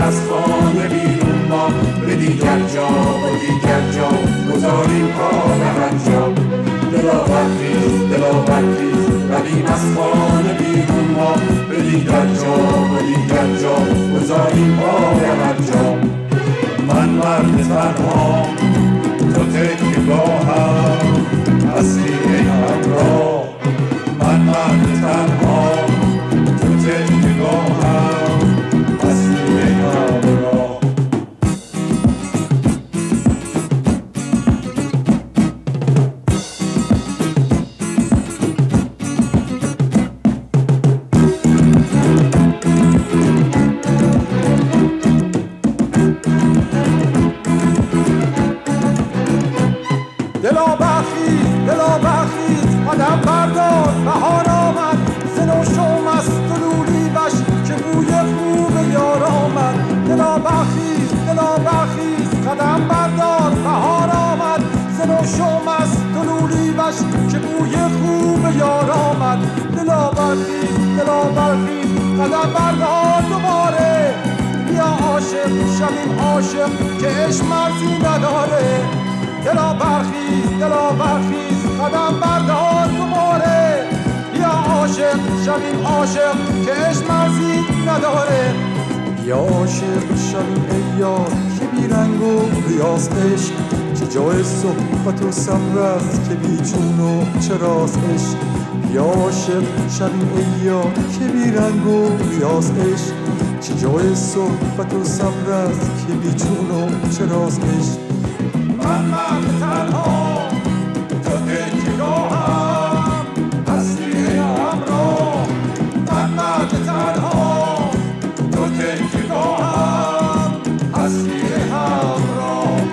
از خانه بیرون ما، به دیگر جا و دیگر جا گذاریم کار هر جا. دلا برخیز دلا برخیز رویم از خانه بیرون ما، به دیگر جا و دیگر جا گذاریم کار هر جا. من مرد تنها تو تکیه‌گاهم هستی ای همراه. من مرد تنها تو تکیه‌گاهم هستی ای همراه. دلا برخیز قدم بردار بهار آمد، ز نو شو مست و لولی وش که بوی خوب یار آمد. دلا برخیز قدم بردار بهار آمد، ز نو شو مست و لولی وش که بوی خوب یار آمد. دلا برخیز قدم بردار دوباره، بیا عاشق شویم عاشق که عشق مرزی نداره. دلا برخیز قدم بردار دوباره، بیا عاشق شویم عاشق که عشق مرزی نداره. بیا عاشق شویم ای یار که بی رنگ و ریاض عشق، چه جای صحبت و صبر است که بی چون و چراست عشق. بیا عاشق شویم ای یار که بی رنگ و ریاض عشق، چه جای صحبت و صبر است که بی چون و چراست عشق. من مرد تنها تو تکیه‌گاهم هستی ای همراه. من مرد تنها تو تکیه‌گاهم هستی ای همراه.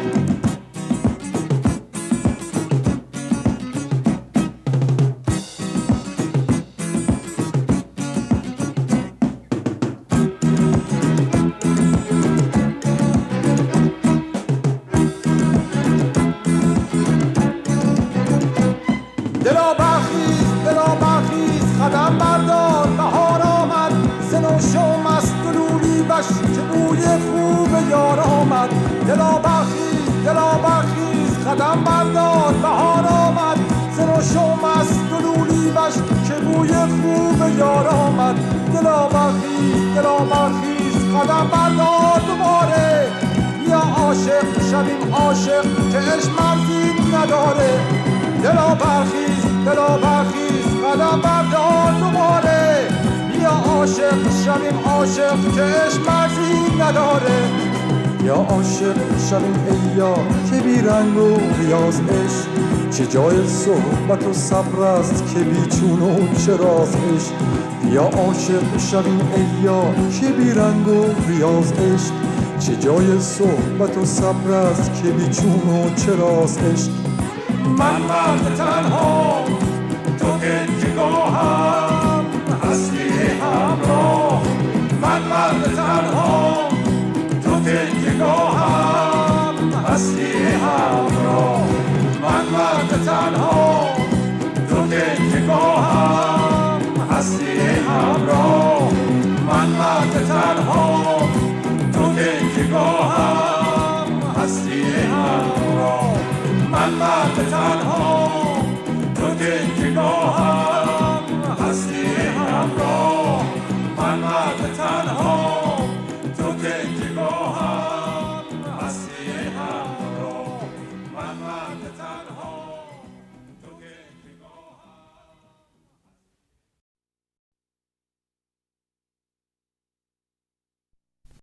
دلا برخیز قدم بردار بهار آمد، ز نو شو مست و لولی وش که بوی خوب یار آمد. دلا برخیز قدم بردار بهار آمد، ز نو شو مست و لولی وش که بوی خوب یار آمد. دلا برخیز قدم بردار دوباره، بیا عاشق شویم عاشق که عشق مرزی نداره. دلا برخیز قدم بردار دوباره، بیا عاشق شویم عاشق که عشق مرزی نداره. یا عاشق شویم ای یار که بی رنگ و ریاض عشق، چه جای صحبت و صبر است که بی چون و چراست عشق. یا عاشق شویم ای یار که بی رنگ و ریاض عشق، چه جای صحبت و صبر است که بی چون و چراست عشق. من مرد تنها تو تکیه‌گاهم هستی ای همراه. من مرد تنها تو تکیه‌گاهم هستی ای همراه. من مرد تنها تو تکیه‌گاهم هستی ای همراه. من مرد تنها تو تکیه‌گاهم هستی ای همراه. من مرد تنها تو تکیه‌گاهم هستی